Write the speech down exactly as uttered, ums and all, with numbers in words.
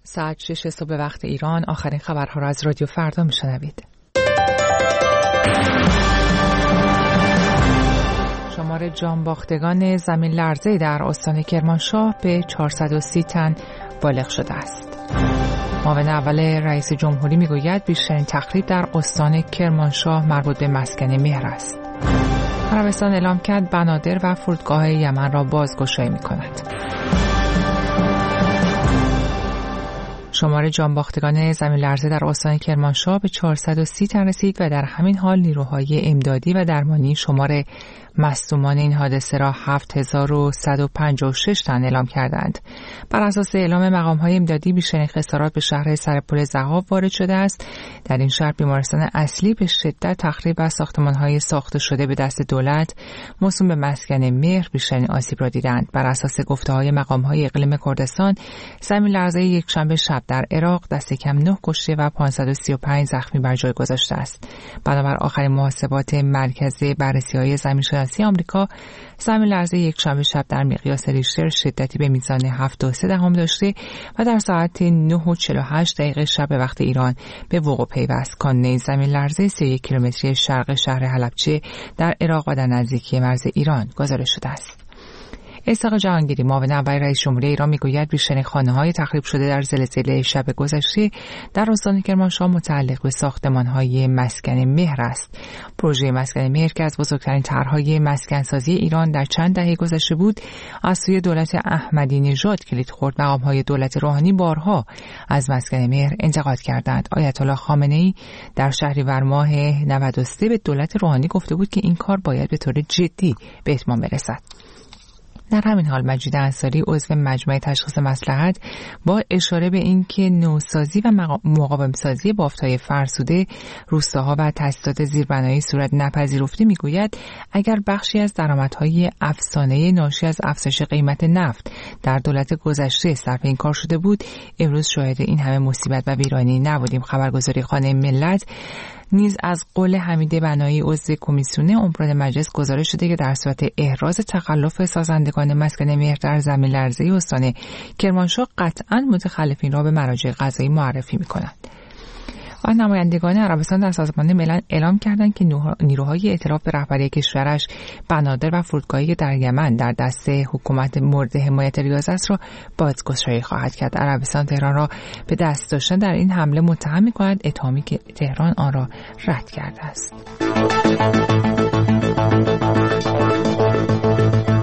ساعت شش صبح وقت ایران. آخرین خبرها را از رادیو فردا میشنوید. شمار جانباختگان زمین لرزه در استان کرمانشاه به چهارصد و سی تن بالغ شده است. معاون اول رئیس جمهوری میگوید بیشترین تخریب در استان کرمانشاه مربوط به مسکن مهر است. عربستان اعلام کرد بنادر و فرودگاه یمن را بازگشایی می‌کند. شمار جانباختگان زمین لرزه در استان کرمانشاه به چهارصد و سی تن رسید و در همین حال نیروهای امدادی و درمانی شمار مصدومان این حادثه را هفت هزار و صد و پنجاه و شش تن اعلام کردند. بر اساس اعلام مقام‌های امدادی بیشترین خسارات به شهر سرپل ضحاب وارد شده است. در این شهر بیمارستان اصلی به شدت تخریب و ساختمان‌های ساخته شده به دست دولت موسوم به مسکن مهر بیشترین آسیب را دیدند. بر اساس گفته‌های مقام‌های اقلیم کردستان، زمین لرزه یکشنبه شب در عراق دست کم نه کشته و پانصد و سی و پنج زخمی بر جای گذاشته است. بنابر آخرین محاسبات مرکز بررسی‌های زمین‌شناسی آمریکا، زمین لرزه یکشنبه شب در مقیاس ریشتر شدتی به میزان هفت و سه دهم داشته و در ساعت نه و چهل و هشت دقیقه شب وقت ایران به وقوع پیوست. کانون زمین لرزه سی و یک کیلومتری شرق شهر حلبچه در عراق و در نزدیکی مرز ایران گزارش شده است. اسحاق جهانگیری، معاون اول رئیس جمهوری ایران، میگوید بیشترین خانه‌های تخریب شده در زلزله شب گذشته در استان کرمانشاه متعلق به ساختمان‌های مسکن مهر است. پروژه مسکن مهر که از بزرگترین طرح‌های مسکن‌سازی ایران در چند دهه گذشته بود، از سوی دولت احمدی نژاد کلید خورد. مقام‌های دولت روحانی بارها از مسکن مهر انتقاد کردند. آیت الله خامنه‌ای در شهریور ماه نود و سه به دولت روحانی گفته بود که این کار باید به طور جدی به اتمام برسد. در همین حال مجید انصاری، عضو مجمع تشخیص مصلحت، با اشاره به اینکه نوسازی و مقاوم‌سازی بافت‌های فرسوده، روستاها و تأسیسات زیربنایی صورت نپذیرفته، میگوید اگر بخشی از درآمدهای افسانه ناشی از افزایش قیمت نفت در دولت گذشته صرف این کار شده بود، امروز شاهد این همه مصیبت و ویرانی نبودیم. خبرگزاری خانه ملت نیز از قول حمید بنایی، عضو کمیسیون عمران مجلس، گزارش شده که در صورت احراز تخلف سازندگان مسکن مهر در زمین لرزه استان کرمانشاه قطعاً متخلفین را به مراجع قضایی معرفی می‌کنند. و نمایندگان عربستان در سازمان ملل اعلام کردند که نیروهای ائتلاف به رهبری کشورش بنادر و فرودگاهی در یمن در دست حکومت مورد حمایت ریاض است را بازگشایی خواهد کرد. عربستان تهران را به دست داشتن در این حمله متهم می‌کند، اتهامی که تهران آن را رد کرده است.